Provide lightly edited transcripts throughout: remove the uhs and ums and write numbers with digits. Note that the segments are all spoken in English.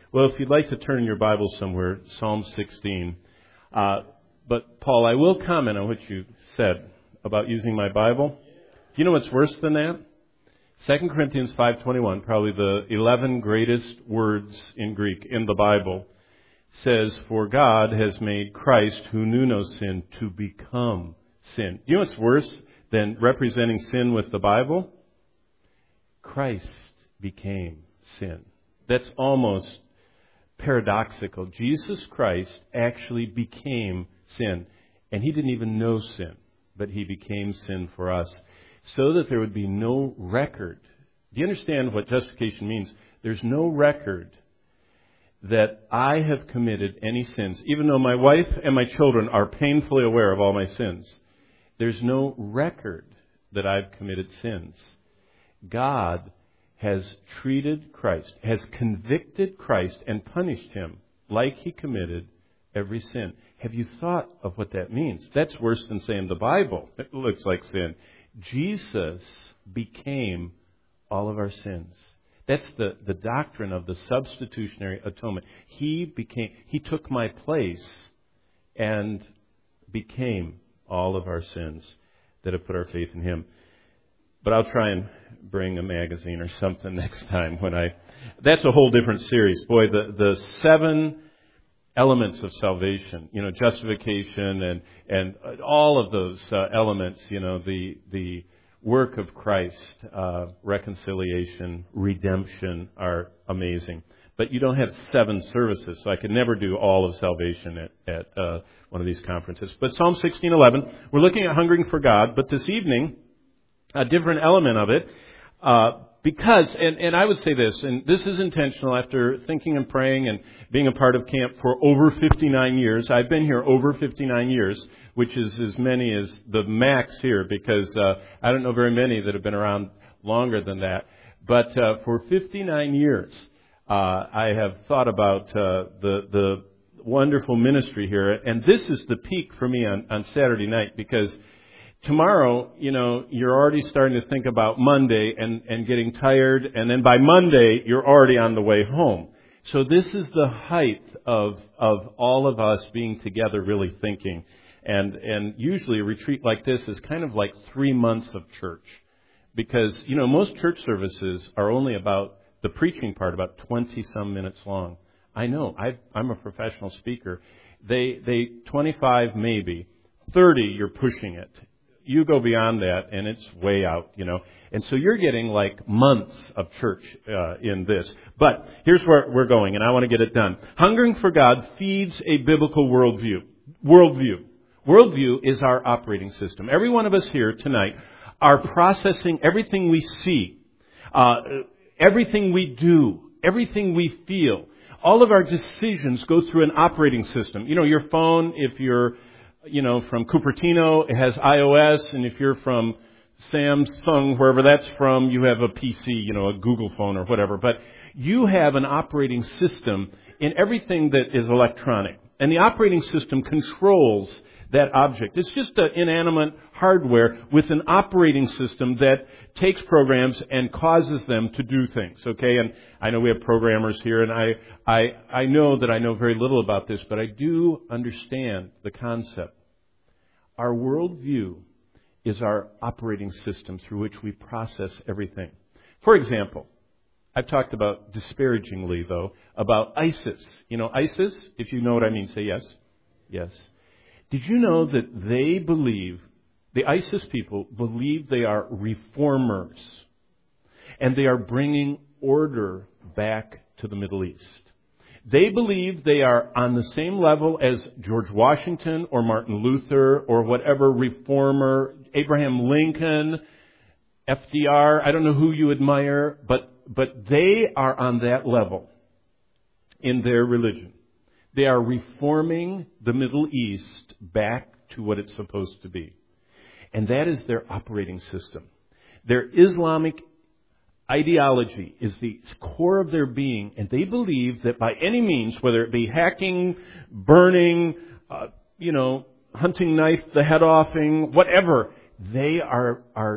Well, if you'd like to turn your Bible somewhere, Psalm 16. But, Paul, I will comment on what you said about using my Bible. Do you know what's worse than that? 2 Corinthians 5:21, probably the 11 greatest words in Greek in the Bible, says, "For God has made Christ, who knew no sin, to become sin." You know what's worse than representing sin with the Bible? Christ became sin. That's almost paradoxical. Jesus Christ actually became sin. And He didn't even know sin, but He became sin for us so that there would be no record. Do you understand what justification means? There's no record that I have committed any sins. Even though my wife and my children are painfully aware of all my sins, there's no record that I've committed sins. God has treated Christ, has convicted Christ and punished Him like He committed every sin. Have you thought of what that means? That's worse than saying the Bible. It looks like sin. Jesus became all of our sins. That's the doctrine of the substitutionary atonement. He took my place and became all of our sins that have put our faith in Him. But I'll try and bring a magazine or something next time that's a whole different series. Boy, the 7 elements of salvation, justification and all of those elements, the work of Christ, reconciliation, redemption are amazing. But you don't have 7 services, so I could never do all of salvation at one of these conferences. But Psalm 16:11, we're looking at hungering for God, but this evening, a different element of it, because, and I would say this, and this is intentional after thinking and praying and being a part of camp for over 59 years. I've been here over 59 years, which is as many as the max here, because I don't know very many that have been around longer than that. But for 59 years, I have thought about the wonderful ministry here, and this is the peak for me on Saturday night, because tomorrow, you're already starting to think about Monday and getting tired, and then by Monday, you're already on the way home. So this is the height of all of us being together really thinking. And usually a retreat like this is kind of like 3 months of church. Because, most church services are only about, the preaching part, about 20-some minutes long. I know, I'm a professional speaker. They 25 maybe, 30 you're pushing it. You go beyond that, and it's way out, And so you're getting like months of church in this. But here's where we're going, and I want to get it done. Hungering for God feeds a biblical worldview. Worldview is our operating system. Every one of us here tonight are processing everything we see, everything we do, everything we feel. All of our decisions go through an operating system. Your phone, if you're from Cupertino, it has iOS, and if you're from Samsung, wherever that's from, you have a PC, a Google phone or whatever. But you have an operating system in everything that is electronic. And the operating system controls that object. It's just an inanimate hardware with an operating system that takes programs and causes them to do things, okay? And I know we have programmers here, and I know that I know very little about this, but I do understand the concept. Our worldview is our operating system through which we process everything. For example, I've talked about disparagingly, though, about ISIS. ISIS, if you know what I mean, say yes. Yes. Did you know that they believe, the ISIS people believe they are reformers, and they are bringing order back to the Middle East? They believe they are on the same level as George Washington or Martin Luther or whatever reformer, Abraham Lincoln, FDR, I don't know who you admire, but they are on that level in their religion. They are reforming the Middle East back to what it's supposed to be. And that is their operating system. Their Islamic ideology is the core of their being, and they believe that by any means, whether it be hacking, burning, hunting knife the head offing, whatever, they are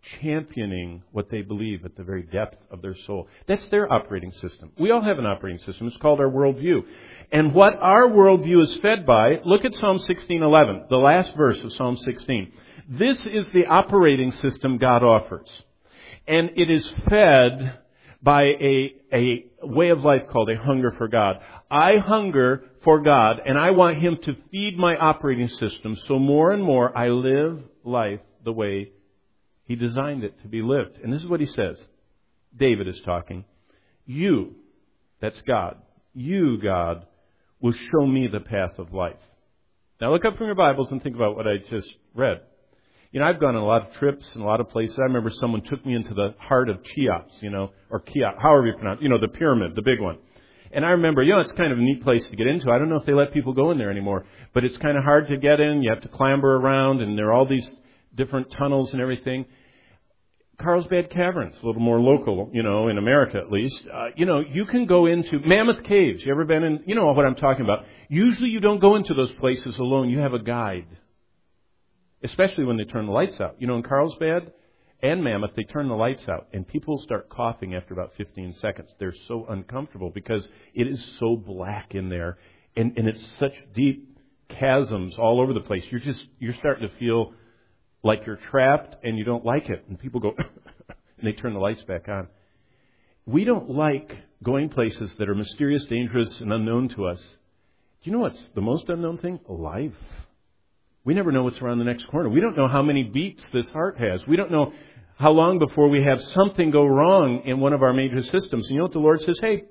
championing what they believe at the very depth of their soul. That's their operating system. We all have an operating system. It's called our worldview. And what our worldview is fed by, look at Psalm 16:11, the last verse of Psalm 16. This is the operating system God offers. And it is fed by a way of life called a hunger for God. I hunger for God, and I want Him to feed my operating system, so more and more I live life the way He designed it to be lived. And this is what he says. David is talking. You, that's God, you, God, will show me the path of life. Now look up from your Bibles and think about what I just read. You know, I've gone on a lot of trips and a lot of places. I remember someone took me into the heart of Cheops, or Cheops, however you pronounce it, the pyramid, the big one. And I remember, it's kind of a neat place to get into. I don't know if they let people go in there anymore, but it's kind of hard to get in. You have to clamber around, and there are all these different tunnels and everything. Carlsbad Caverns, a little more local, in America at least. You can go into Mammoth Caves. You ever been in? You know what I'm talking about. Usually you don't go into those places alone. You have a guide. Especially when they turn the lights out. In Carlsbad and Mammoth, they turn the lights out, and people start coughing after about 15 seconds. They're so uncomfortable because it is so black in there, and it's such deep chasms all over the place. You're starting to feel like you're trapped, and you don't like it. And people go, and they turn the lights back on. We don't like going places that are mysterious, dangerous, and unknown to us. Do you know what's the most unknown thing? Life. We never know what's around the next corner. We don't know how many beats this heart has. We don't know how long before we have something go wrong in one of our major systems. And you know what the Lord says? Hey,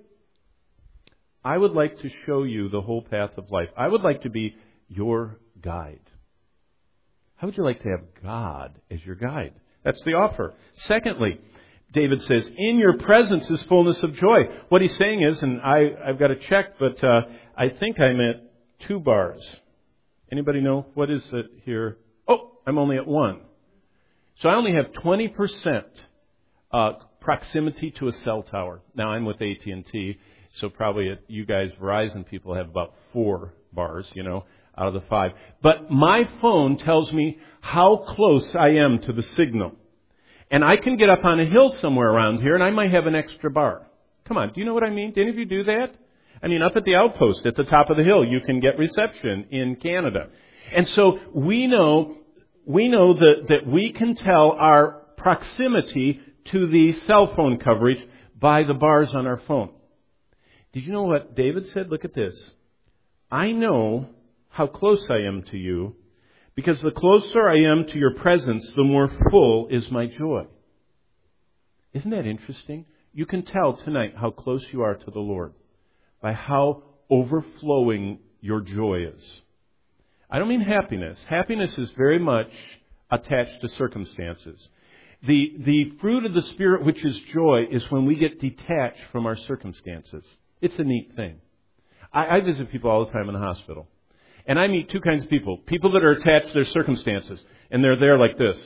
I would like to show you the whole path of life. I would like to be your guide. How would you like to have God as your guide? That's the offer. Secondly, David says, in your presence is fullness of joy. What he's saying is, and I've got to check, but I think I'm at 2 bars. Anybody know? What is it here? Oh, I'm only at 1. So I only have 20% proximity to a cell tower. Now I'm with AT&T, so probably you guys Verizon people have about 4 bars, out of the 5. But my phone tells me how close I am to the signal. And I can get up on a hill somewhere around here, and I might have an extra bar. Come on, do you know what I mean? Do any of you do that? Up at the outpost at the top of the hill, you can get reception in Canada. And so we know that we can tell our proximity to the cell phone coverage by the bars on our phone. Did you know what David said? Look at this. I know how close I am to you, because the closer I am to your presence, the more full is my joy. Isn't that interesting? You can tell tonight how close you are to the Lord by how overflowing your joy is. I don't mean happiness. Happiness is very much attached to circumstances. The fruit of the Spirit, which is joy, is when we get detached from our circumstances. It's a neat thing. I visit people all the time in the hospital. And I meet 2 kinds of people. People that are attached to their circumstances. And they're there like this.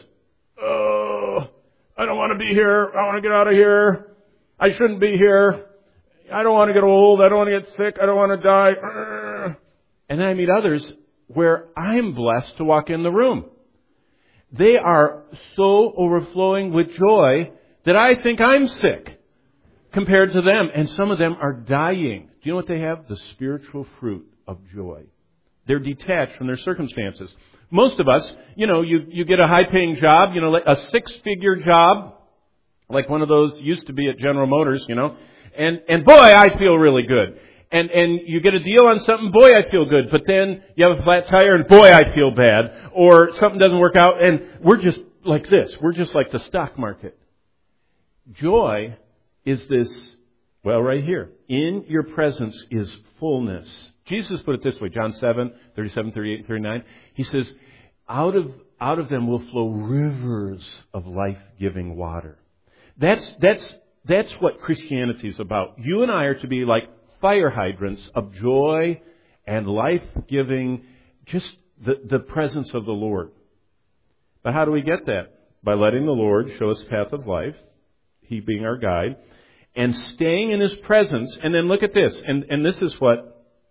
Oh, I don't want to be here. I want to get out of here. I shouldn't be here. I don't want to get old. I don't want to get sick. I don't want to die. And then I meet others where I'm blessed to walk in the room. They are so overflowing with joy that I think I'm sick compared to them. And some of them are dying. Do you know what they have? The spiritual fruit of joy. They're detached from their circumstances. Most of us, you get a high-paying job, like a 6-figure job, like one of those used to be at General Motors, and boy, I feel really good. And you get a deal on something, boy, I feel good. But then you have a flat tire, and boy, I feel bad. Or something doesn't work out, and we're just like this. We're just like the stock market. Joy is this, right here. In your presence is fullness. Jesus put it this way, John 7, 37, 38, and 39. He says, out of them will flow rivers of life-giving water. That's what Christianity is about. You and I are to be like fire hydrants of joy and life-giving, just the presence of the Lord. But how do we get that? By letting the Lord show us the path of life, He being our guide, and staying in His presence. And then look at this, and this is what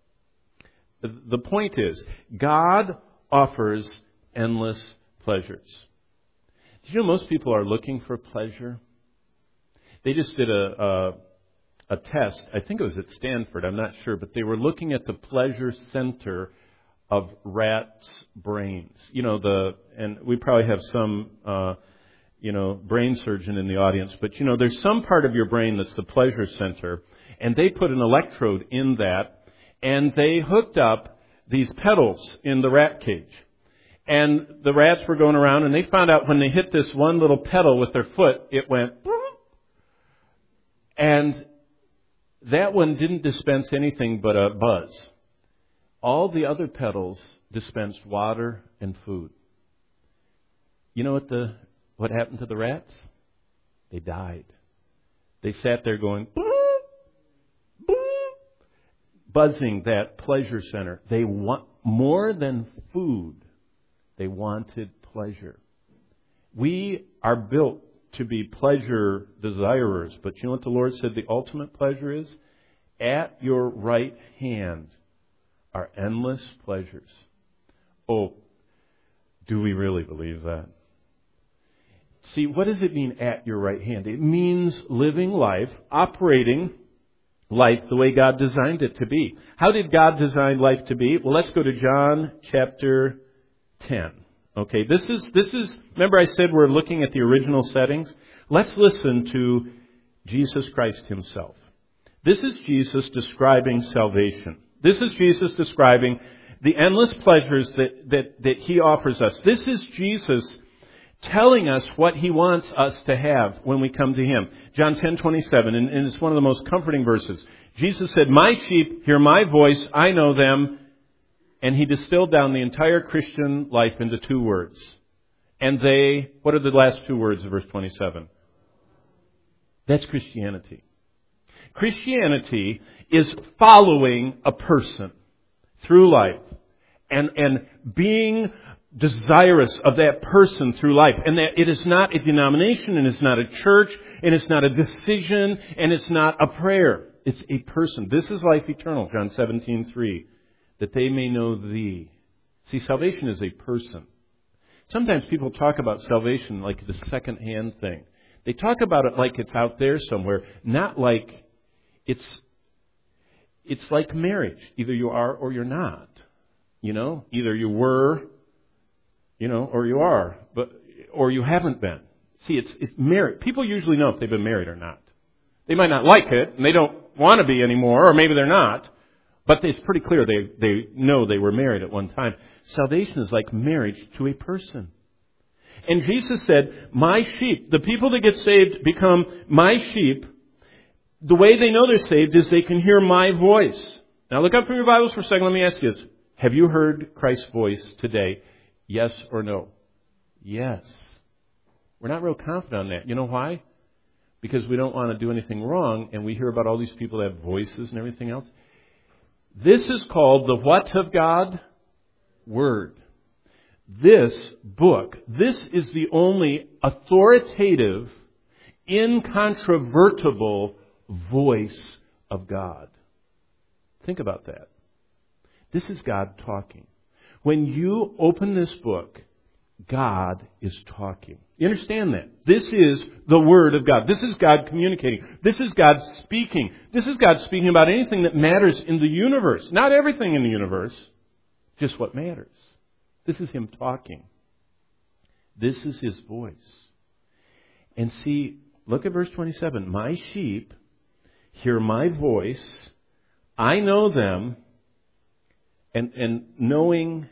the point is. God offers endless pleasures. you know most people are looking for pleasure? They just did a test. I think it was at Stanford. I'm not sure. But they were looking at the pleasure center of rats' brains. And we probably have some, brain surgeon in the audience. But, there's some part of your brain that's the pleasure center. And they put an electrode in that. And they hooked up these pedals in the rat cage. And the rats were going around, and they found out when they hit this one little pedal with their foot, it went... And that one didn't dispense anything but a buzz. All the other pedals dispensed water and food. You know what happened to the rats? They died. They sat there going, boop, boop, buzzing that pleasure center. They want more than food. They wanted pleasure. We are built to be pleasure desirers. But you know what the Lord said the ultimate pleasure is? At your right hand are endless pleasures. Oh, do we really believe that? See, what does it mean at your right hand? It means living life, operating life the way God designed it to be. How did God design life to be? Well, let's go to John chapter 10. Okay, this is, remember I said we're looking at the original settings? Let's listen to Jesus Christ himself. This is Jesus describing salvation. This is Jesus describing the endless pleasures that he offers us. This is Jesus telling us what he wants us to have when we come to him. John 10:27, and it's one of the most comforting verses. Jesus said, "My sheep hear my voice, I know them." And he distilled down the entire Christian life into two words. And they, what are the last two words of verse 27? That's Christianity. Christianity is following a person through life and being desirous of that person through life. And that it is not a denomination, and it's not a church, and it's not a decision, and it's not a prayer. It's a person. This is life eternal, John 17:3. That they may know thee. See, salvation is a person. Sometimes people talk about salvation like the second-hand thing. They talk about it like it's out there somewhere, not like it's like marriage. Either you are or you're not. Either you were, or you are, or you haven't been. See, it's marriage. People usually know if they've been married or not. They might not like it, and they don't want to be anymore, or maybe they're not. But it's pretty clear they know they were married at one time. Salvation is like marriage to a person. And Jesus said, my sheep, the people that get saved become my sheep. The way they know they're saved is they can hear my voice. Now look up from your Bibles for a second. Let me ask you this. Have you heard Christ's voice today? Yes or no? Yes. We're not real confident on that. You know why? Because we don't want to do anything wrong, and we hear about all these people that have voices and everything else. This is called the what of God? Word. This book, this is the only authoritative, incontrovertible voice of God. Think about that. This is God talking. When you open this book, God is talking. You understand that? This is the Word of God. This is God communicating. This is God speaking. This is God speaking about anything that matters in the universe. Not everything in the universe, just what matters. This is Him talking. This is His voice. And see, look at verse 27. My sheep hear my voice. I know them. And knowing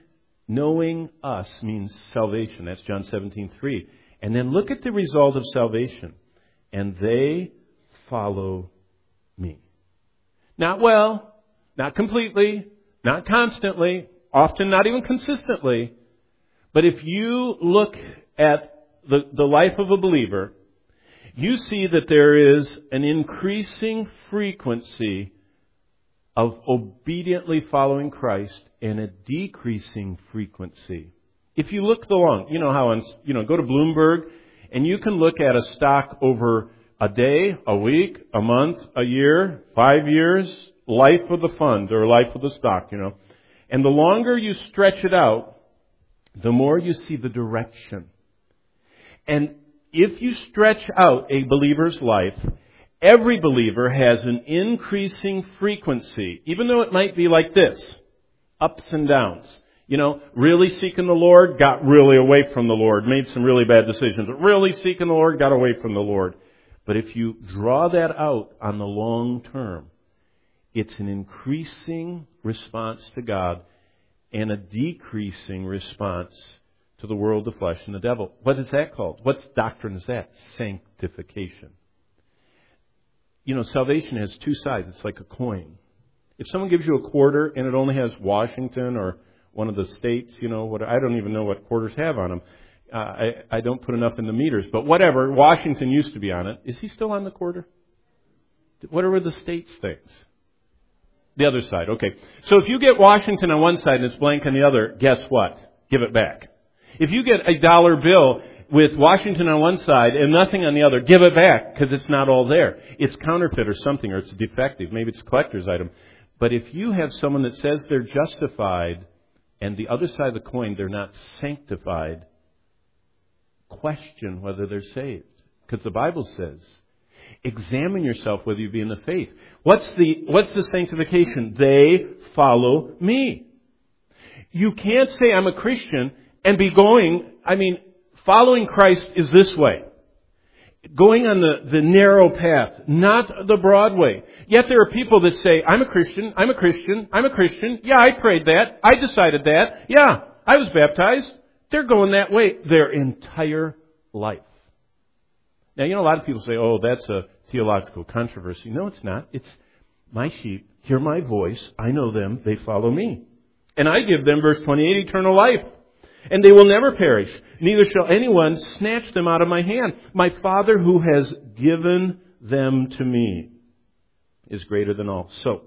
us means salvation. That's John 17:3. And then look at the result of salvation. And they follow me. Not well, not completely, not constantly, often not even consistently. But if you look at the life of a believer, you see that there is an increasing frequency of obediently following Christ and a decreasing frequency. If you look along, you know how go to Bloomberg and you can look at a stock over a day, a week, a month, a year, 5 years, life of the fund or life of the stock, And the longer you stretch it out, the more you see the direction. And if you stretch out a believer's life, every believer has an increasing frequency, even though it might be like this, ups and downs. Really seeking the Lord, got really away from the Lord, made some really bad decisions. Really seeking the Lord, got away from the Lord. But if you draw that out on the long term, it's an increasing response to God and a decreasing response to the world, the flesh, and the devil. What is that called? What doctrine is that? Sanctification. Salvation has two sides. It's like a coin. If someone gives you a quarter and it only has Washington or one of the states, I don't even know what quarters have on them. I don't put enough in the meters. But whatever, Washington used to be on it. Is he still on the quarter? Whatever the states things. The other side, okay. So if you get Washington on one side and it's blank on the other, guess what? Give it back. If you get a dollar bill with Washington on one side and nothing on the other, give it back because it's not all there. It's counterfeit or something, or it's defective. Maybe it's a collector's item. But if you have someone that says they're justified and the other side of the coin, they're not sanctified, question whether they're saved. Because the Bible says, examine yourself whether you be in the faith. What's the sanctification? They follow me. You can't say I'm a Christian and be following Christ is this way. Going on the narrow path, not the broad way. Yet there are people that say, I'm a Christian, I'm a Christian, I'm a Christian. Yeah, I prayed that. I decided that. Yeah, I was baptized. They're going that way their entire life. Now, a lot of people say, oh, that's a theological controversy. No, it's not. It's my sheep hear my voice. I know them. They follow me. And I give them, verse 28, eternal life. And they will never perish. Neither shall anyone snatch them out of my hand. My Father who has given them to me is greater than all. So,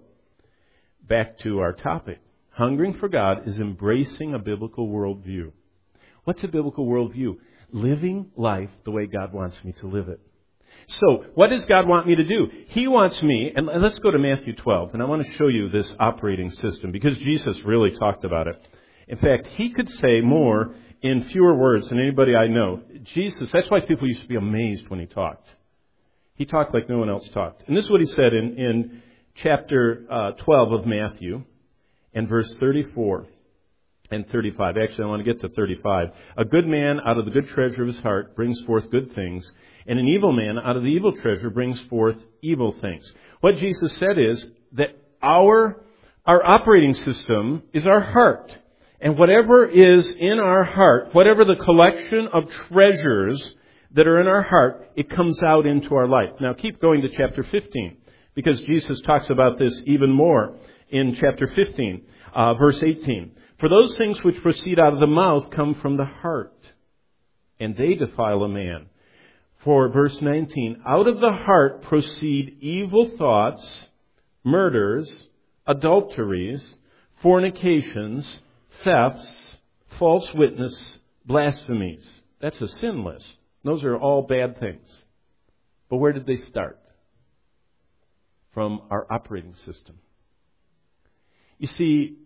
back to our topic. Hungering for God is embracing a biblical worldview. What's a biblical worldview? Living life the way God wants me to live it. So, what does God want me to do? He wants me, and let's go to Matthew 12, and I want to show you this operating system, because Jesus really talked about it. In fact, he could say more in fewer words than anybody I know. Jesus, that's why people used to be amazed when he talked. He talked like no one else talked. And this is what he said in chapter 12 of Matthew, and verse 34 and 35. Actually, I want to get to 35. A good man out of the good treasure of his heart brings forth good things, and an evil man out of the evil treasure brings forth evil things. What Jesus said is that our operating system is our heart. And whatever is in our heart, whatever the collection of treasures that are in our heart, it comes out into our life. Now keep going to chapter 15, because Jesus talks about this even more in chapter 15, verse 18. For those things which proceed out of the mouth come from the heart, and they defile a man. For verse 19, out of the heart proceed evil thoughts, murders, adulteries, fornications, thefts, false witness, blasphemies. That's a sin list. Those are all bad things. But where did they start? From our operating system. You see,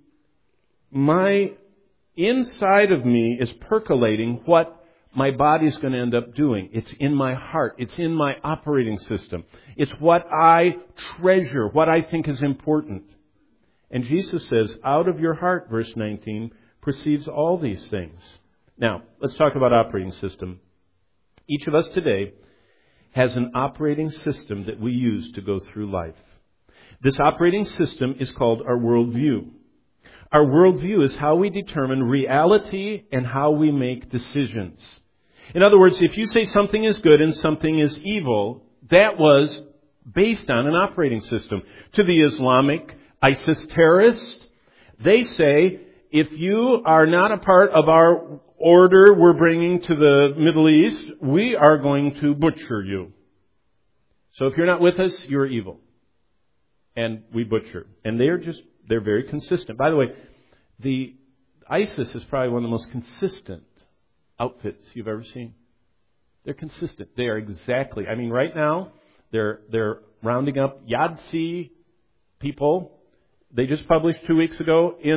my inside of me is percolating what my body's going to end up doing. It's in my heart. It's in my operating system. It's what I treasure, what I think is important. And Jesus says, out of your heart, verse 19, proceeds all these things. Now, let's talk about operating system. Each of us today has an operating system that we use to go through life. This operating system is called our worldview. Our worldview is how we determine reality and how we make decisions. In other words, if you say something is good and something is evil, that was based on an operating system. To the Islamic ISIS terrorists, they say, if you are not a part of our order we're bringing to the Middle East, we are going to butcher you. So if you're not with us, you're evil. And we butcher. And they're very consistent. By the way, the ISIS is probably one of the most consistent outfits you've ever seen. They're consistent. They are exactly, right now, they're rounding up Yadsi people. They just published 2 weeks ago in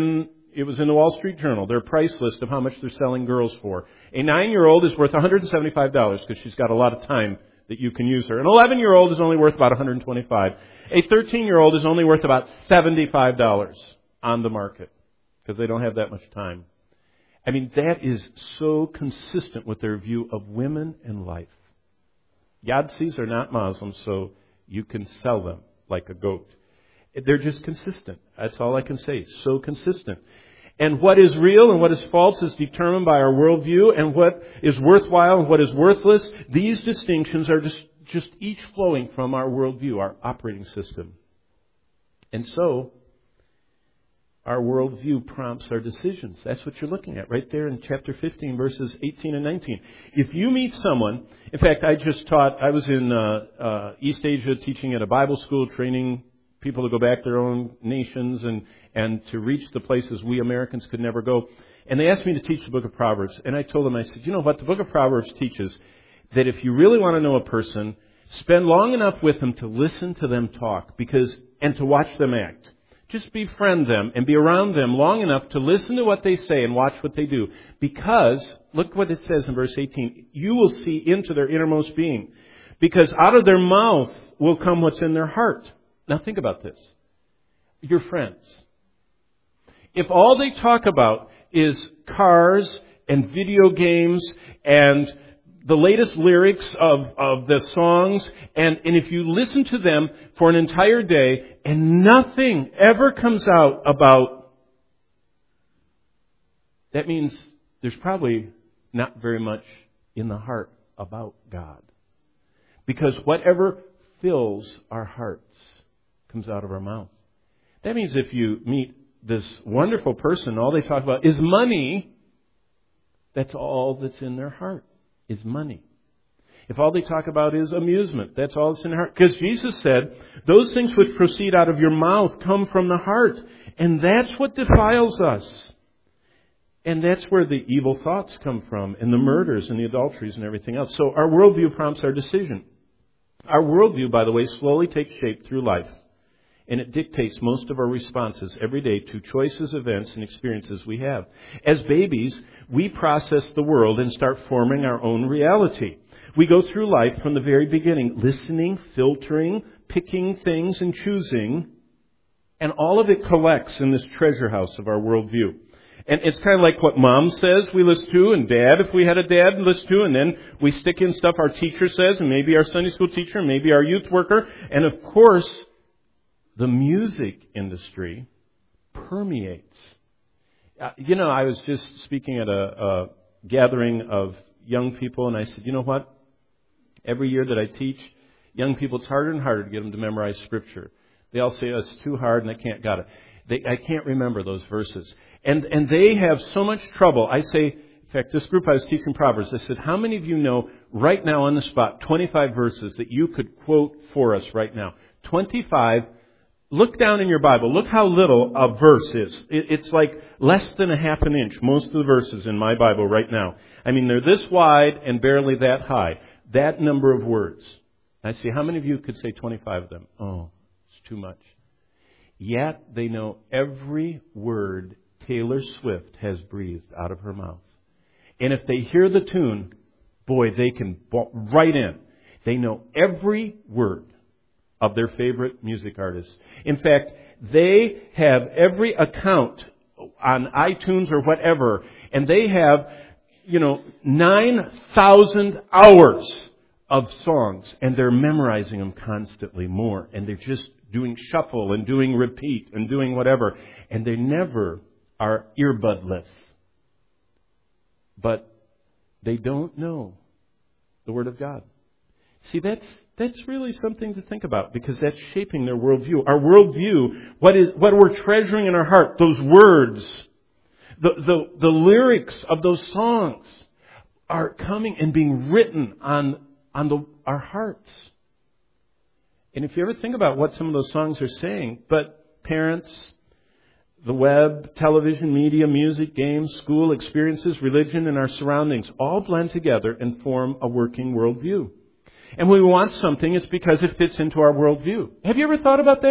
It was in the Wall Street Journal, their price list of how much they're selling girls for. A 9-year-old is worth $175 because she's got a lot of time that you can use her. An 11-year-old is only worth about $125. A 13-year-old is only worth about $75 on the market because they don't have that much time. I mean, that is so consistent with their view of women and life. Yazidis are not Muslims, so you can sell them like a goat. They're just consistent. That's all I can say. So consistent. And what is real and what is false is determined by our worldview, and what is worthwhile and what is worthless. These distinctions are just each flowing from our worldview, our operating system. And so, our worldview prompts our decisions. That's what you're looking at right there in chapter 15, verses 18 and 19. If you meet someone, in fact, I was in East Asia teaching at a Bible school, training people to go back to their own nations and to reach the places we Americans could never go. And they asked me to teach the book of Proverbs. And I told them, I said, you know what? The book of Proverbs teaches that if you really want to know a person, spend long enough with them to listen to them talk and to watch them act. Just befriend them and be around them long enough to listen to what they say and watch what they do. Because, look what it says in verse 18, you will see into their innermost being. Because out of their mouth will come what's in their heart. Now think about this. Your friends. If all they talk about is cars and video games and the latest lyrics of the songs, and if you listen to them for an entire day and nothing ever comes out about, that means there's probably not very much in the heart about God. Because whatever fills our hearts comes out of our mouth. That means if you meet this wonderful person, all they talk about is money, that's all that's in their heart, is money. If all they talk about is amusement, that's all that's in their heart. Because Jesus said, those things which proceed out of your mouth come from the heart. And that's what defiles us. And that's where the evil thoughts come from, and the murders and the adulteries and everything else. So our worldview prompts our decision. Our worldview, by the way, slowly takes shape through life. And it dictates most of our responses every day to choices, events, and experiences we have. As babies, we process the world and start forming our own reality. We go through life from the very beginning, listening, filtering, picking things, and choosing. And all of it collects in this treasure house of our worldview. And it's kind of like what Mom says we listen to, and Dad, if we had a dad, listen to, and then we stick in stuff our teacher says, and maybe our Sunday school teacher, and maybe our youth worker. And of course, the music industry permeates. I was just speaking at a gathering of young people, and I said, you know what? Every year that I teach young people, it's harder and harder to get them to memorize Scripture. They all say, it's too hard, and I can't remember those verses. And they have so much trouble. I say, in fact, this group I was teaching Proverbs, I said, how many of you know right now on the spot 25 verses that you could quote for us right now? 25. Look down in your Bible. Look how little a verse is. It's like less than a half an inch, most of the verses in my Bible right now. I mean, they're this wide and barely that high. That number of words. I see, how many of you could say 25 of them? Oh, it's too much. Yet they know every word Taylor Swift has breathed out of her mouth. And if they hear the tune, boy, they can right in. They know every word of their favorite music artists. In fact, they have every account on iTunes or whatever, and they have, 9,000 hours of songs, and they're memorizing them constantly more, and they're just doing shuffle and doing repeat and doing whatever, and they never are earbudless. But they don't know the Word of God. See, that's really something to think about, because that's shaping their worldview. Our worldview, what we're treasuring in our heart, those words, the lyrics of those songs are coming and being written on our hearts. And if you ever think about what some of those songs are saying, but parents, the web, television, media, music, games, school, experiences, religion, and our surroundings all blend together and form a working worldview. And when we want something, it's because it fits into our worldview. Have you ever thought about that?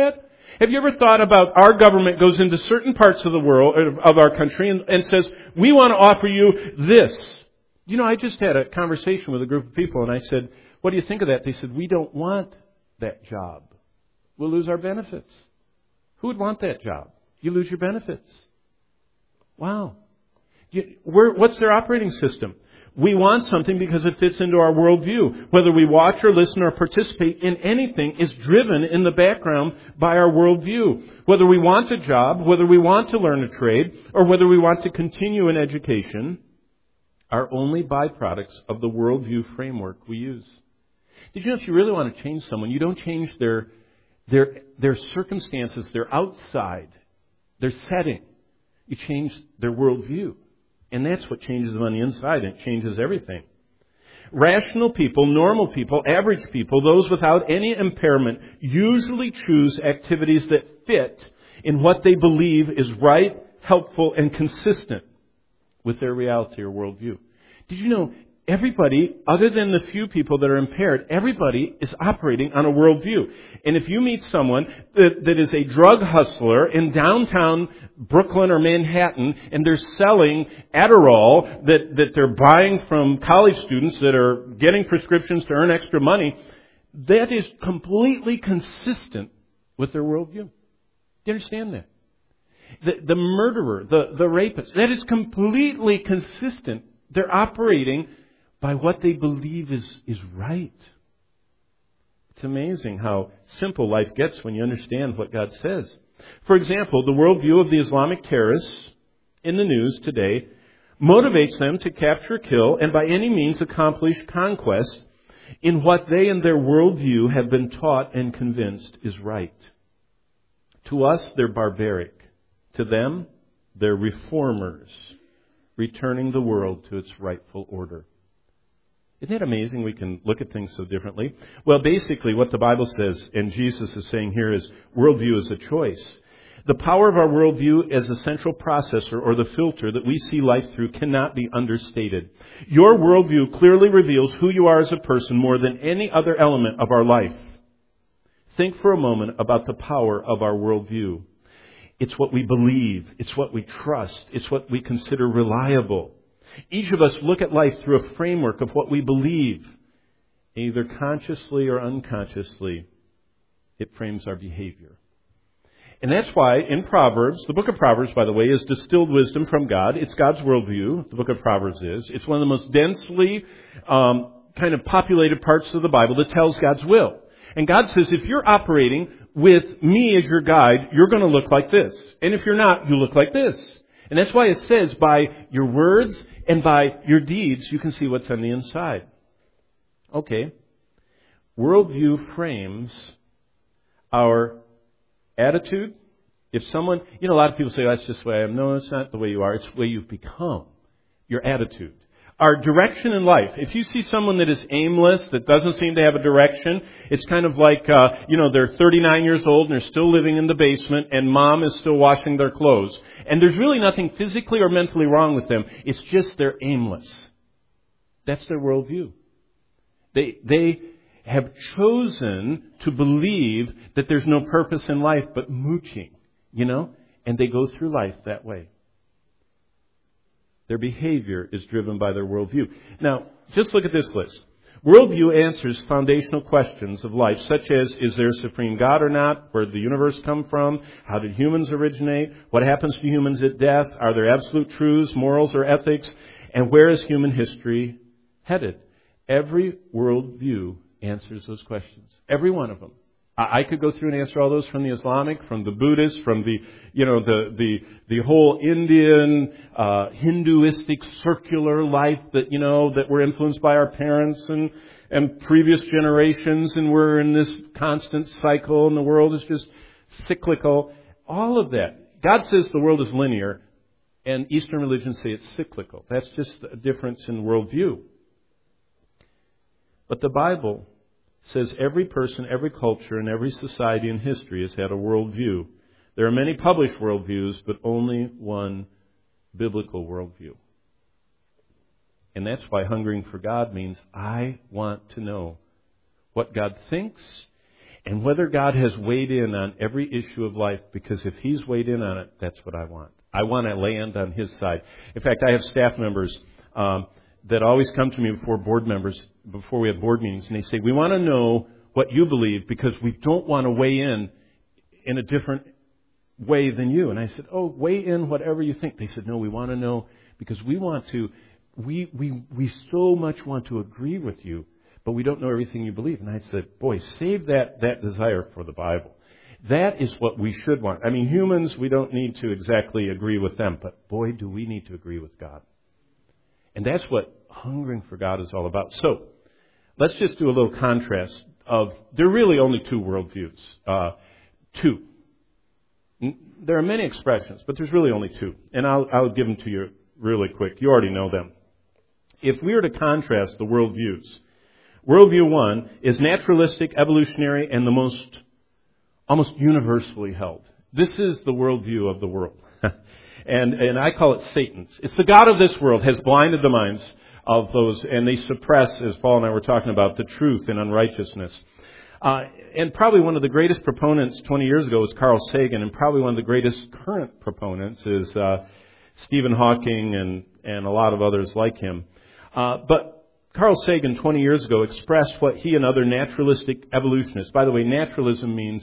Have you ever thought about our government goes into certain parts of the world, of our country, and says, we want to offer you this. You know, I just had a conversation with a group of people, and I said, what do you think of that? They said, we don't want that job. We'll lose our benefits. Who would want that job? You lose your benefits. Wow. What's their operating system? We want something because it fits into our worldview. Whether we watch or listen or participate in anything is driven in the background by our worldview. Whether we want a job, whether we want to learn a trade, or whether we want to continue in education, are only byproducts of the worldview framework we use. Did you know if you really want to change someone, you don't change their circumstances, their outside, their setting. You change their worldview. And that's what changes them on the inside, and it changes everything. Rational people, normal people, average people, those without any impairment, usually choose activities that fit in what they believe is right, helpful, and consistent with their reality or worldview. Did you know everybody, other than the few people that are impaired, everybody is operating on a worldview. And if you meet someone that is a drug hustler in downtown Brooklyn or Manhattan, and they're selling Adderall that they're buying from college students that are getting prescriptions to earn extra money, that is completely consistent with their worldview. Do you understand that? The murderer, the rapist, that is completely consistent. They're operating by what they believe is right. It's amazing how simple life gets when you understand what God says. For example, the worldview of the Islamic terrorists in the news today motivates them to capture, kill, and by any means accomplish conquest in what they in their worldview have been taught and convinced is right. To us, they're barbaric. To them, they're reformers, returning the world to its rightful order. Isn't that amazing we can look at things so differently? Well, basically what the Bible says, and Jesus is saying here, is worldview is a choice. The power of our worldview as a central processor or the filter that we see life through cannot be understated. Your worldview clearly reveals who you are as a person more than any other element of our life. Think for a moment about the power of our worldview. It's what we believe. It's what we trust. It's what we consider reliable. Each of us look at life through a framework of what we believe. Either consciously or unconsciously, it frames our behavior. And that's why in Proverbs, the book of Proverbs, by the way, is distilled wisdom from God. It's God's worldview, the book of Proverbs is. It's one of the most densely kind of populated parts of the Bible that tells God's will. And God says, if you're operating with me as your guide, you're going to look like this. And if you're not, you look like this. And that's why it says, by your words and by your deeds, you can see what's on the inside. Okay. Worldview frames our attitude. If someone, a lot of people say, that's just the way I am. No, it's not the way you are. It's the way you've become. Your attitude. Our direction in life. If you see someone that is aimless, that doesn't seem to have a direction, it's kind of like, they're 39 years old and they're still living in the basement and mom is still washing their clothes. And there's really nothing physically or mentally wrong with them. It's just they're aimless. That's their worldview. They have chosen to believe that there's no purpose in life but mooching, and they go through life that way. Their behavior is driven by their worldview. Now, just look at this list. Worldview answers foundational questions of life, such as, is there a supreme God or not? Where did the universe come from? How did humans originate? What happens to humans at death? Are there absolute truths, morals, or ethics? And where is human history headed? Every worldview answers those questions. Every one of them. I could go through and answer all those from the Islamic, from the Buddhist, from the whole Indian, Hinduistic circular life that we're influenced by our parents and previous generations, and we're in this constant cycle, and the world is just cyclical. All of that. God says the world is linear, and Eastern religions say it's cyclical. That's just a difference in worldview. But the Bible says every person, every culture, and every society in history has had a worldview. There are many published worldviews, but only one biblical worldview. And that's why hungering for God means I want to know what God thinks And whether God has weighed in on every issue of life, because if He's weighed in on it, that's what I want. I want to land on His side. In fact, I have staff members that always come to me before we have board meetings, and they say, we want to know what you believe because we don't want to weigh in a different way than you. And I said, weigh in whatever you think. They said, no, we want to know because we so much want to agree with you, but we don't know everything you believe. And I said, boy, save that desire for the Bible. That is what we should want. I mean, humans, we don't need to exactly agree with them, but boy, do we need to agree with God. And that's what hungering for God is all about. So, let's just do a little contrast there are really only two worldviews. Two. There are many expressions, but there's really only two. And I'll give them to you really quick. You already know them. If we were to contrast the worldviews, worldview one is naturalistic, evolutionary, and the almost universally held. This is the worldview of the world. and I call it Satan's. It's the God of this world has blinded the minds of those, and they suppress, as Paul and I were talking about, the truth and unrighteousness. And probably one of the greatest proponents 20 years ago was Carl Sagan, and probably one of the greatest current proponents is Stephen Hawking and a lot of others like him. But Carl Sagan 20 years ago expressed what he and other naturalistic evolutionists, by the way, naturalism means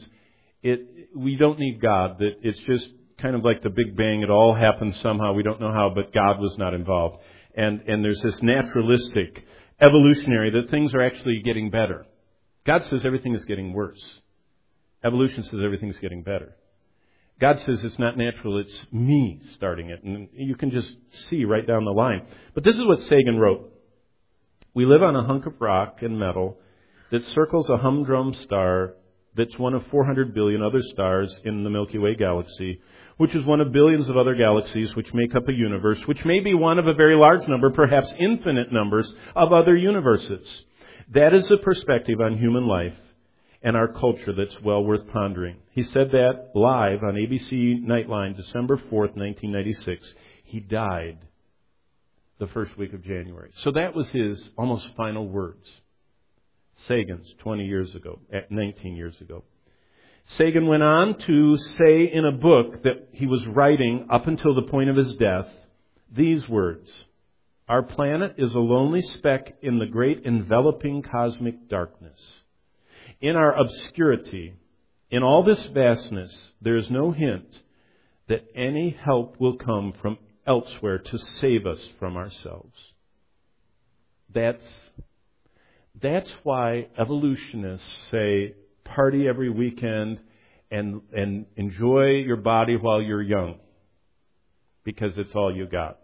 we don't need God, that it's just kind of like the Big Bang, it all happened somehow, we don't know how, but God was not involved. And there's this naturalistic, evolutionary, that things are actually getting better. God says everything is getting worse. Evolution says everything's getting better. God says it's not natural, it's me starting it. And you can just see right down the line. But this is what Sagan wrote. We live on a hunk of rock and metal that circles a humdrum star that's one of 400 billion other stars in the Milky Way galaxy, which is one of billions of other galaxies which make up a universe, which may be one of a very large number, perhaps infinite numbers, of other universes. That is the perspective on human life and our culture that's well worth pondering. He said that live on ABC Nightline, December 4th, 1996. He died the first week of January. So that was his almost final words. Sagan's 19 years ago. Sagan went on to say in a book that he was writing up until the point of his death these words: our planet is a lonely speck in the great enveloping cosmic darkness. In our obscurity, in all this vastness, there is no hint that any help will come from elsewhere to save us from ourselves. That's why evolutionists say party every weekend and enjoy your body while you're young, because it's all you got.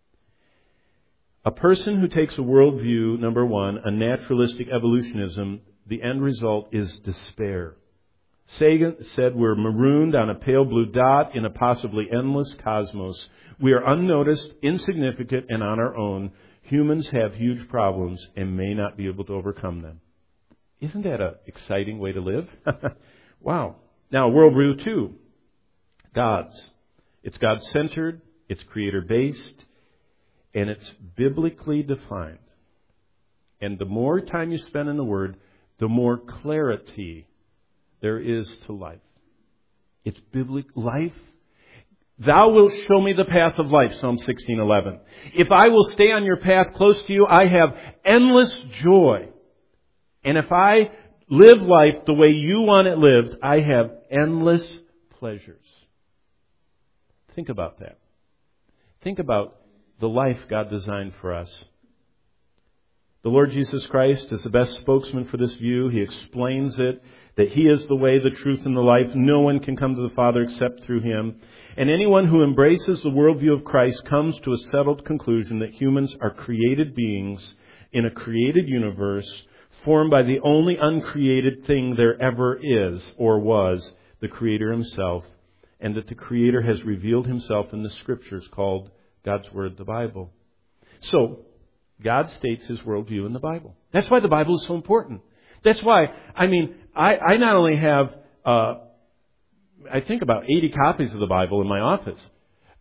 A person who takes a worldview, number one, a naturalistic evolutionism, the end result is despair. Sagan said we're marooned on a pale blue dot in a possibly endless cosmos. We are unnoticed, insignificant, and on our own. Humans have huge problems and may not be able to overcome them. Isn't that an exciting way to live? Wow. Now, worldview 2, God's. It's God-centered, it's creator-based, and it's biblically defined. And the more time you spend in the Word, the more clarity there is to life. It's biblical life. Thou wilt show me the path of life, Psalm 16:11. If I will stay on your path close to you, I have endless joy. And if I live life the way you want it lived, I have endless pleasures. Think about that. Think about the life God designed for us. The Lord Jesus Christ is the best spokesman for this view. He explains it, that He is the way, the truth, and the life. No one can come to the Father except through Him. And anyone who embraces the worldview of Christ comes to a settled conclusion that humans are created beings in a created universe formed by the only uncreated thing there ever is or was, the Creator Himself, and that the Creator has revealed Himself in the Scriptures called God's Word, the Bible. So, God states His worldview in the Bible. That's why the Bible is so important. That's why, I not only have, I think about 80 copies of the Bible in my office.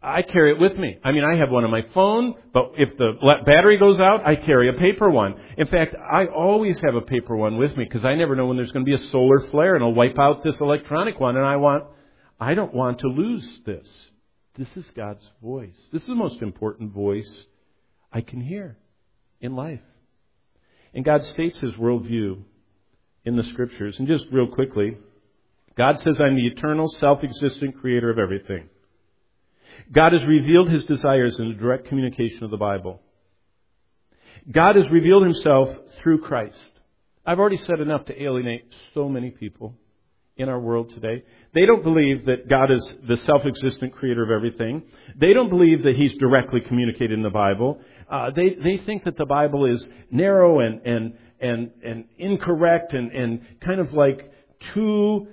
I carry it with me. I mean, I have one on my phone, but if the battery goes out, I carry a paper one. In fact, I always have a paper one with me because I never know when there's going to be a solar flare and I'll wipe out this electronic one, and I don't want to lose this. This is God's voice. This is the most important voice I can hear in life. And God states His worldview in the Scriptures. And just real quickly, God says, I'm the eternal, self-existent creator of everything. God has revealed His desires in the direct communication of the Bible. God has revealed Himself through Christ. I've already said enough to alienate so many people in our world today. They don't believe that God is the self-existent creator of everything. They don't believe that He's directly communicated in the Bible. They think that the Bible is narrow and incorrect and kind of like too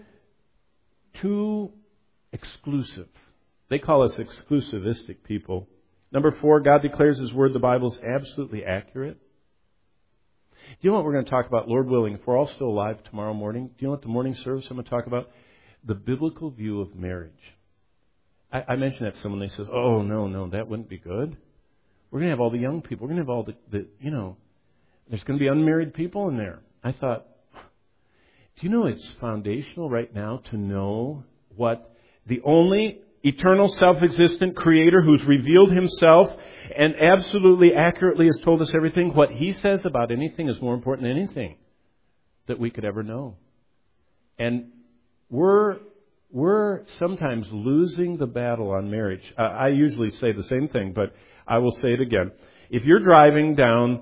exclusive. They call us exclusivistic people. Number 4, God declares His Word, the Bible, is absolutely accurate. Do you know what we're going to talk about, Lord willing, if we're all still alive tomorrow morning? Do you know what the morning service I'm going to talk about? The biblical view of marriage. I mentioned that to someone, they says, oh, no, that wouldn't be good. We're going to have all the young people. We're going to have all there's going to be unmarried people in there. I thought, do you know it's foundational right now to know what the only eternal, self-existent creator who's revealed Himself and absolutely accurately has told us everything, what He says about anything is more important than anything that we could ever know. And we're sometimes losing the battle on marriage. I usually say the same thing, but I will say it again. If you're driving down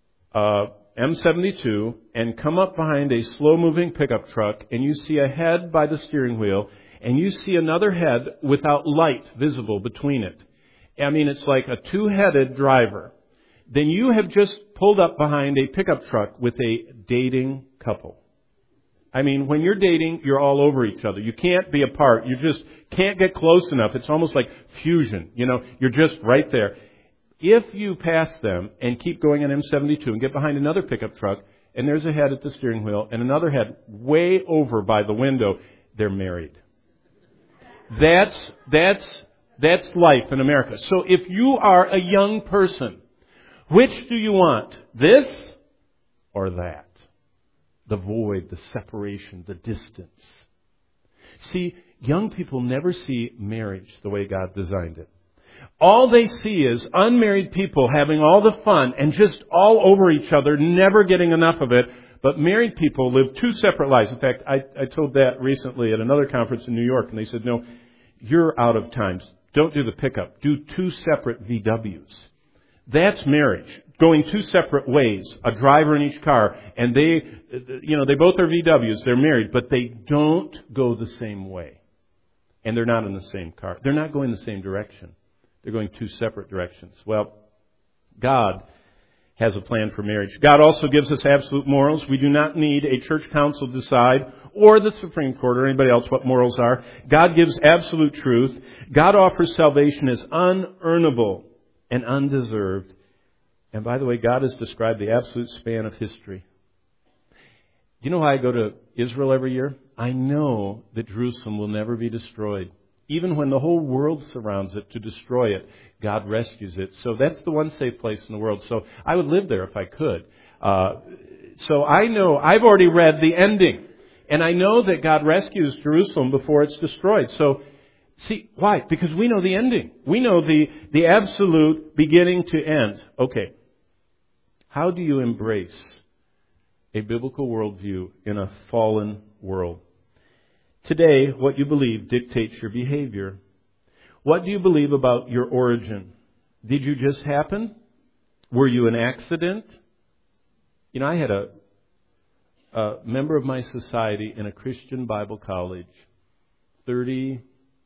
M72 and come up behind a slow-moving pickup truck and you see a head by the steering wheel and you see another head without light visible between it, I mean, it's like a two-headed driver, then you have just pulled up behind a pickup truck with a dating couple. I mean, when you're dating, you're all over each other. You can't be apart. You just can't get close enough. It's almost like fusion. You're just right there. If you pass them and keep going on M72 and get behind another pickup truck, and there's a head at the steering wheel and another head way over by the window, they're married. That's life in America. So if you are a young person, which do you want? This or that? The void, the separation, the distance. See, young people never see marriage the way God designed it. All they see is unmarried people having all the fun and just all over each other, never getting enough of it. But married people live two separate lives. In fact, I told that recently at another conference in New York, and they said, no, you're out of time. Don't do the pickup. Do two separate VWs. That's marriage. Going two separate ways. A driver in each car. And they both are VWs. They're married, but they don't go the same way. And they're not in the same car. They're not going the same direction. They're going two separate directions. Well, God has a plan for marriage. God also gives us absolute morals. We do not need a church council to decide, or the Supreme Court, or anybody else what morals are. God gives absolute truth. God offers salvation as unearnable and undeserved. And by the way, God has described the absolute span of history. Do you know why I go to Israel every year? I know that Jerusalem will never be destroyed. Even when the whole world surrounds it to destroy it, God rescues it. So that's the one safe place in the world. So I would live there if I could. So I know, I've already read the ending. And I know that God rescues Jerusalem before it's destroyed. So, see, why? Because we know the ending. We know the absolute beginning to end. Okay. How do you embrace a biblical worldview in a fallen world? Today, what you believe dictates your behavior. What do you believe about your origin? Did you just happen? Were you an accident? I had a member of my society in a Christian Bible college 40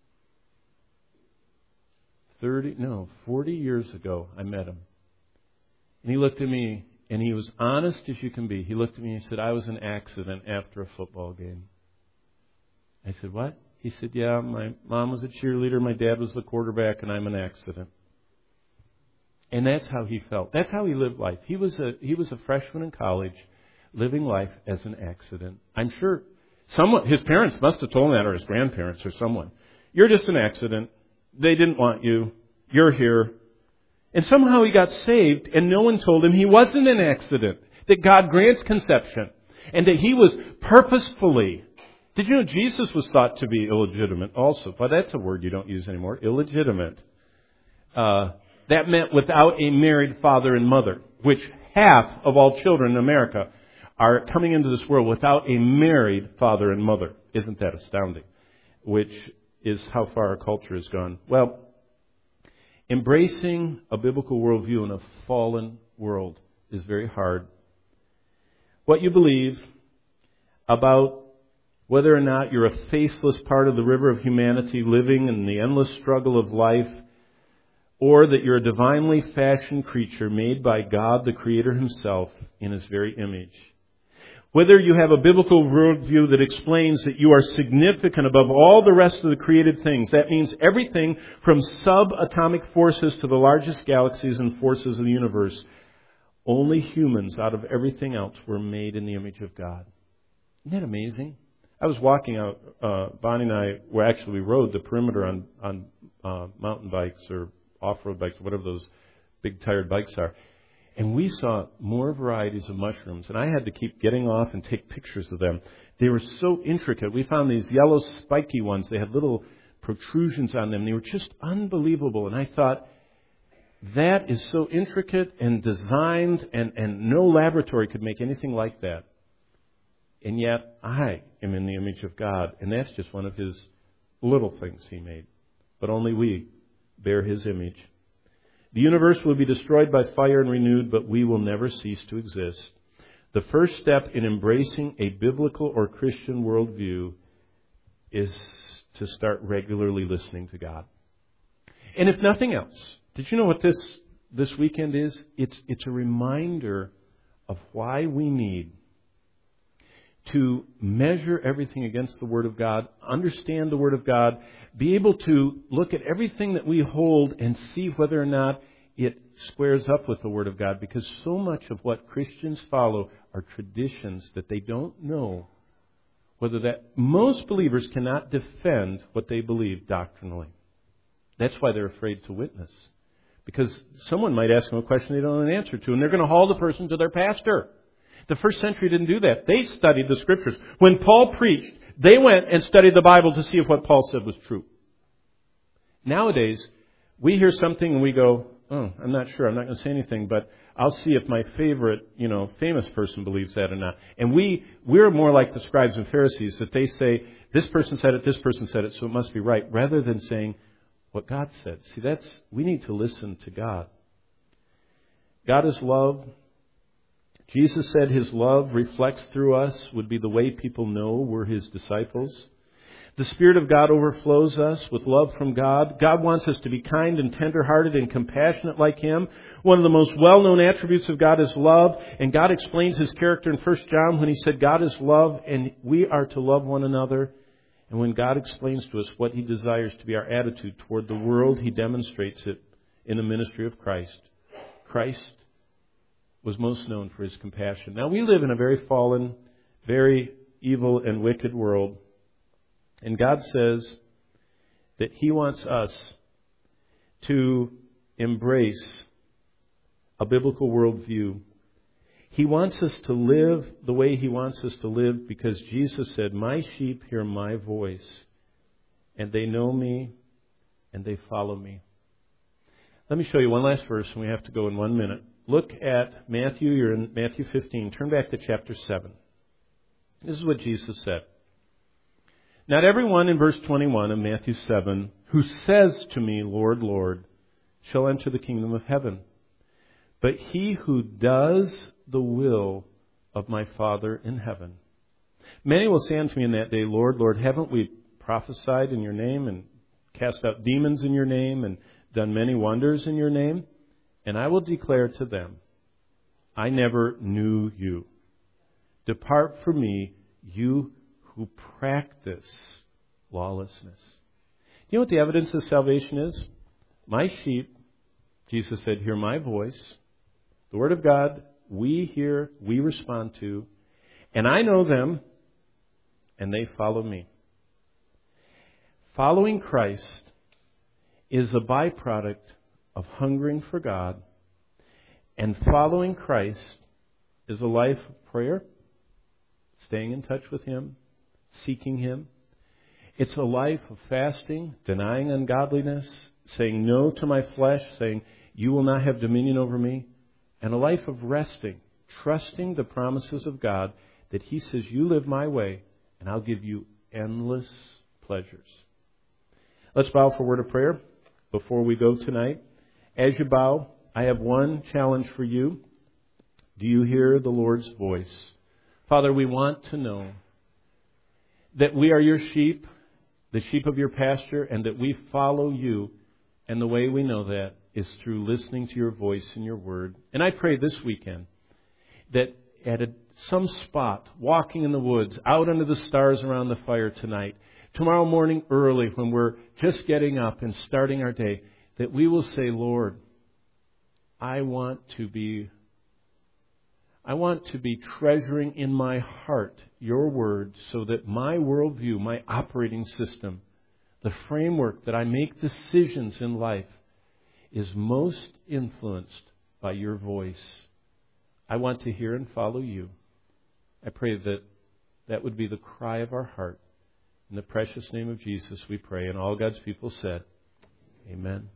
years ago. I met him. And he looked at me, and he was honest as you can be. He looked at me and he said, I was an accident after a football game. I said, what? He said, yeah, my mom was a cheerleader, my dad was the quarterback, and I'm an accident. And that's how he felt. That's how he lived life. He was a freshman in college, living life as an accident. I'm sure his parents must have told him that, or his grandparents or someone. You're just an accident. They didn't want you. You're here. And somehow he got saved, and no one told him he wasn't an accident, that God grants conception, and that he was purposefully. Did you know Jesus was thought to be illegitimate also? But that's a word you don't use anymore, illegitimate. That meant without a married father and mother, which half of all children in America are coming into this world without a married father and mother. Isn't that astounding? Which is how far our culture has gone. Well, embracing a biblical worldview in a fallen world is very hard. What you believe about whether or not you're a faithless part of the river of humanity living in the endless struggle of life, or that you're a divinely fashioned creature made by God the Creator Himself in His very image. Whether you have a biblical worldview that explains that you are significant above all the rest of the created things. That means everything from subatomic forces to the largest galaxies and forces of the universe. Only humans out of everything else were made in the image of God. Isn't that amazing? I was walking out, Bonnie and I, we rode the perimeter on mountain bikes or off-road bikes, whatever those big tired bikes are. And we saw more varieties of mushrooms, and I had to keep getting off and take pictures of them. They were so intricate. We found these yellow spiky ones. They had little protrusions on them. They were just unbelievable. And I thought, that is so intricate and designed, and no laboratory could make anything like that. And yet, I am in the image of God, and that's just one of His little things He made. But only we bear His image. The universe will be destroyed by fire and renewed, but we will never cease to exist. The first step in embracing a biblical or Christian worldview is to start regularly listening to God. And if nothing else, did you know what this weekend is? It's a reminder of why we need to measure everything against the Word of God, understand the Word of God, be able to look at everything that we hold and see whether or not it squares up with the Word of God. Because so much of what Christians follow are traditions that they don't know whether that most believers cannot defend what they believe doctrinally. That's why they're afraid to witness. Because someone might ask them a question they don't know an answer to, and they're going to haul the person to their pastor. The first century didn't do that. They studied the Scriptures. When Paul preached, they went and studied the Bible to see if what Paul said was true. Nowadays, we hear something and we go, oh, I'm not sure. I'm not going to say anything, but I'll see if my favorite, famous person believes that or not. And we're more like the scribes and Pharisees, that they say, this person said it, so it must be right, rather than saying what God said. See, we need to listen to God. God is love. Jesus said His love reflects through us, would be the way people know we're His disciples. The Spirit of God overflows us with love from God. God wants us to be kind and tender-hearted and compassionate like Him. One of the most well-known attributes of God is love, and God explains His character in 1 John when He said God is love, and we are to love one another. And when God explains to us what He desires to be our attitude toward the world, He demonstrates it in the ministry of Christ. Christ was most known for His compassion. Now, we live in a very fallen, very evil and wicked world. And God says that He wants us to embrace a biblical worldview. He wants us to live the way He wants us to live because Jesus said, my sheep hear my voice, and they know me, and they follow me. Let me show you one last verse, and we have to go in 1 minute. Look at Matthew. You're in Matthew 15. Turn back to chapter 7. This is what Jesus said. Not everyone, in verse 21 of Matthew 7, who says to me, Lord, Lord, shall enter the kingdom of heaven, but he who does the will of my Father in heaven. Many will say unto me in that day, Lord, Lord, haven't we prophesied in your name and cast out demons in your name and done many wonders in your name? And I will declare to them, I never knew you. Depart from me, you who practice lawlessness. You know what the evidence of salvation is? My sheep, Jesus said, hear my voice. The Word of God, we hear, we respond to. And I know them, and they follow me. Following Christ is a byproduct of hungering for God, and following Christ is a life of prayer, staying in touch with Him, seeking Him. It's a life of fasting, denying ungodliness, saying no to my flesh, saying, you will not have dominion over me, and a life of resting, trusting the promises of God that He says, you live my way, and I'll give you endless pleasures. Let's bow for a word of prayer before we go tonight. As you bow, I have one challenge for you. Do you hear the Lord's voice? Father, we want to know that we are your sheep, the sheep of your pasture, and that we follow you. And the way we know that is through listening to your voice and your word. And I pray this weekend that at some spot, walking in the woods, out under the stars around the fire tonight, tomorrow morning early when we're just getting up and starting our day, that we will say, Lord, I want to be treasuring in my heart your word so that my worldview, my operating system, the framework that I make decisions in life is most influenced by your voice. I want to hear and follow you. I pray that that would be the cry of our heart. In the precious name of Jesus we pray. And all God's people said, Amen.